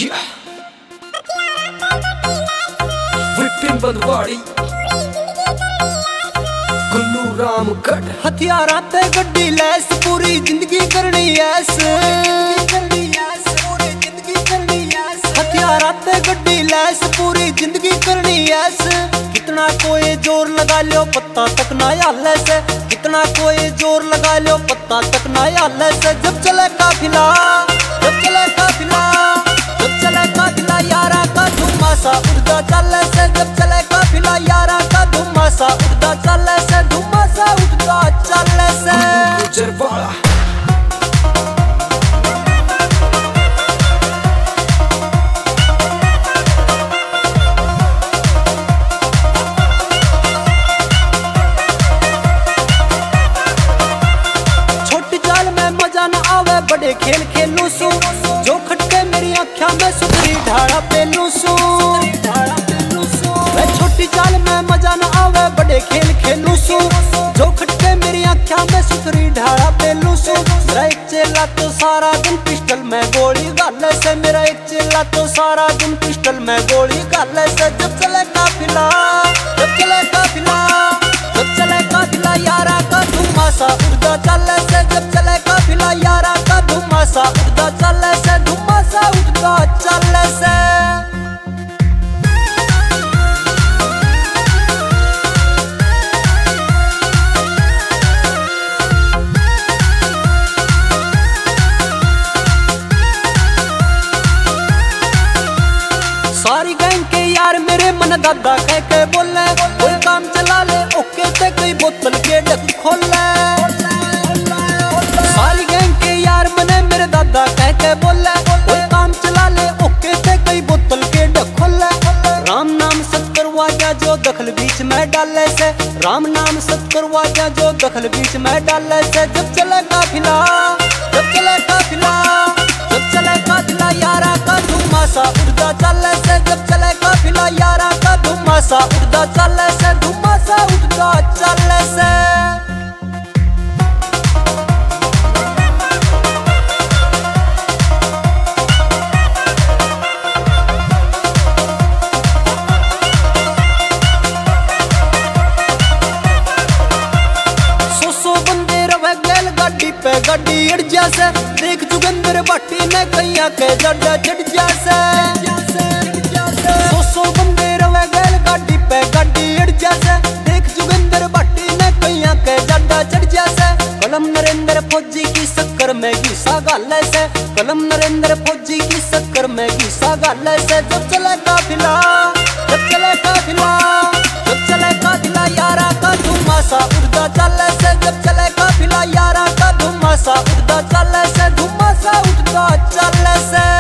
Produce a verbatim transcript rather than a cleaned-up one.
Yeah. Vipin बदवाड़ी गुल्लू रामगढ़ हथियारां ते गड्डी lace पूरी जिंदगी करनी ऐस हथियारां ते गड्डी लैस पूरी जिंदगी करनी ऐस कितना कोई जोर लगा लो पत्ता तक ना हिले से कितना कोई जोर लगा लो पत्ता तक ना हिले से जब चले काफिला जब चले काफिला जब चले काफिला यारा का धुमासा उड़ता चले से जब चले काफिला यारा का धुमासा उड़ता चले से धुमासा उड़ता चले से गुजरवाड़ा बड़े खेल खेलू सू जो खटके मेरी आँखा में सुधरी ढाड़ा पेलू सू छोटी चाल में मजा न आवे बड़े खेल खेलू सू जो खटके मेरी आँखा में सुधरी ढाड़ा पेलू सू मेरा एक चेला तो सारा दिन पिस्टल में गोली गाले से मेरा एक चेला तो सारा दिन पिस्टल में गोली गाले से जब चले काफिला जब चले काफिला जब चले काफिला यारा का धुमासा उड़ता चले से जब चले काफिला यारा का धुमासा उड़ता चले से धुमासा उड़ता चले से सारी गैंग के यार मेरे मन दादा कह के बोले कोई काम चला ले ओके ते कोई बोतल के ढक खोले सारी गैंग के यार मने मेरे दादा कह के बोले कोई काम चला ले ओके ते कोई बोतल के ढक खोले राम नाम सत करवा गया जो दखल बीच में डाले से राम नाम सत करवा गया जो दखल बीच में डाले से जब चले काफिला जब चले काफिला जब चले काफिला यारा का धुमासा उड़ता चले से जब चले काफिला यारा का धुमासा उड़ता चले से धुमासा उड़ता चले से पे गड्डी अड़ जैसे देख जुगंदर भट्टी ने कैया के जड़ जड़ जैसे सौ सौ बंदे रवे गैल गाड़ी पे गड्डी अड़ जैसे देख जुगंदर भट्टी ने कैया के जड़ जड़ जैसे कलम नरेंद्र फौजी की शक्कर में घीसा गाले से कलम नरेंद्र फौजी की शक्कर में घीसा गाले से जब चले काफिला जब चले काफिला जब चले काफिला यारा का धुमासा उड़ता चले से जब चले काफिला यारा का धुमासा उड़ता चले से धुमासा उड़ता चले से।